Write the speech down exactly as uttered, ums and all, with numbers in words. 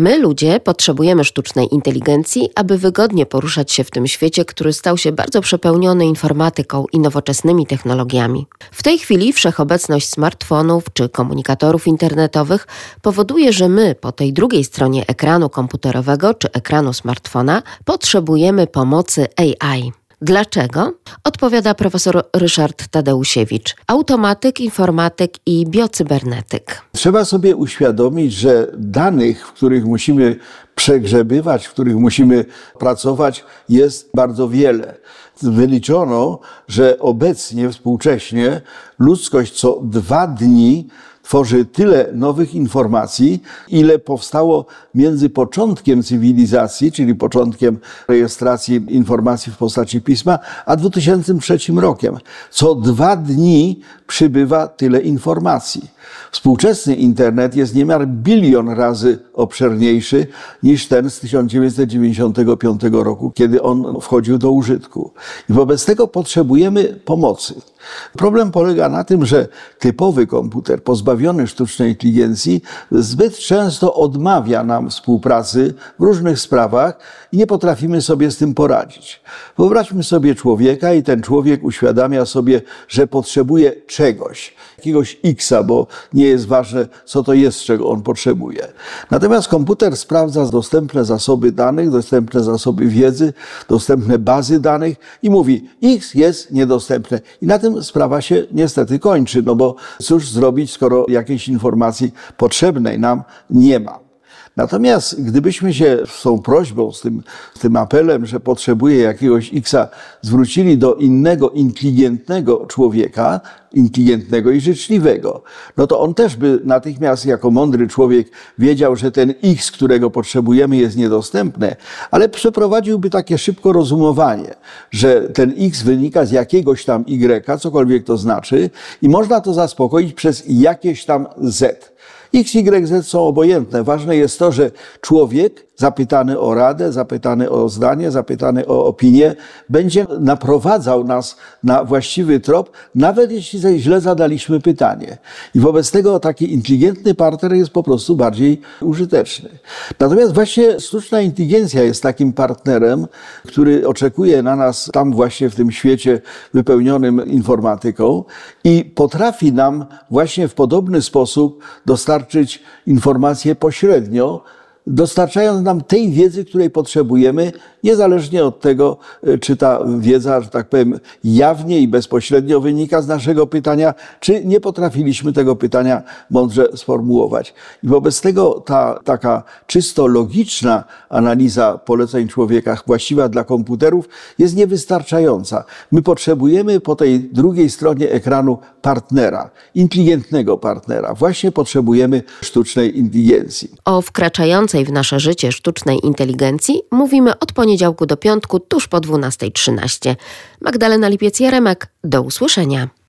My, ludzie, potrzebujemy sztucznej inteligencji, aby wygodnie poruszać się w tym świecie, który stał się bardzo przepełniony informatyką i nowoczesnymi technologiami. W tej chwili wszechobecność smartfonów czy komunikatorów internetowych powoduje, że my po tej drugiej stronie ekranu komputerowego czy ekranu smartfona potrzebujemy pomocy A I. Dlaczego? Odpowiada profesor Ryszard Tadeusiewicz, automatyk, informatyk i biocybernetyk. Trzeba sobie uświadomić, że danych, w których musimy przegrzebywać, w których musimy pracować, jest bardzo wiele. Wyliczono, że obecnie, współcześnie, ludzkość co dwa dni tworzy tyle nowych informacji, ile powstało między początkiem cywilizacji, czyli początkiem rejestracji informacji w postaci pisma, a dwa tysiące trzecim rokiem. Co dwa dni przybywa tyle informacji. Współczesny internet jest niemal bilion razy obszerniejszy niż ten z tysiąc dziewięćset dziewięćdziesiątego piątego roku, kiedy on wchodził do użytku. I wobec tego potrzebujemy pomocy. Problem polega na tym, że typowy komputer pozbawiony sztucznej inteligencji zbyt często odmawia nam współpracy w różnych sprawach i nie potrafimy sobie z tym poradzić. Wyobraźmy sobie człowieka i ten człowiek uświadamia sobie, że potrzebuje czegoś, jakiegoś X-a, bo nie jest ważne, co to jest, czego on potrzebuje. Natomiast komputer sprawdza dostępne zasoby danych, dostępne zasoby wiedzy, dostępne bazy danych i mówi, X jest niedostępne. I na tym sprawa się niestety kończy, no bo cóż zrobić, skoro jakiejś informacji potrzebnej nam nie ma. Natomiast gdybyśmy się z tą prośbą, z tym, z tym apelem, że potrzebuje jakiegoś X-a, zwrócili do innego, inteligentnego człowieka, inteligentnego i życzliwego, no to on też by natychmiast jako mądry człowiek wiedział, że ten X, którego potrzebujemy, jest niedostępny, ale przeprowadziłby takie szybko rozumowanie, że ten X wynika z jakiegoś tam Y, cokolwiek to znaczy, i można to zaspokoić przez jakieś tam Z. X, Y, Z są obojętne. Ważne jest to, że człowiek zapytany o radę, zapytany o zdanie, zapytany o opinię, będzie naprowadzał nas na właściwy trop, nawet jeśli źle zadaliśmy pytanie. I wobec tego taki inteligentny partner jest po prostu bardziej użyteczny. Natomiast właśnie sztuczna inteligencja jest takim partnerem, który oczekuje na nas tam właśnie w tym świecie wypełnionym informatyką i potrafi nam właśnie w podobny sposób dostarczyć informacje pośrednio, dostarczając nam tej wiedzy, której potrzebujemy, niezależnie od tego, czy ta wiedza, że tak powiem, jawnie i bezpośrednio wynika z naszego pytania, czy nie potrafiliśmy tego pytania mądrze sformułować. I wobec tego ta taka czysto logiczna analiza poleceń człowieka, właściwa dla komputerów, jest niewystarczająca. My potrzebujemy po tej drugiej stronie ekranu partnera, inteligentnego partnera. Właśnie potrzebujemy sztucznej inteligencji. O wkraczającej w nasze życie sztucznej inteligencji mówimy od poniedziałku do piątku tuż po dwunastej trzynaście. Magdalena Lipiec-Jaremek, do usłyszenia.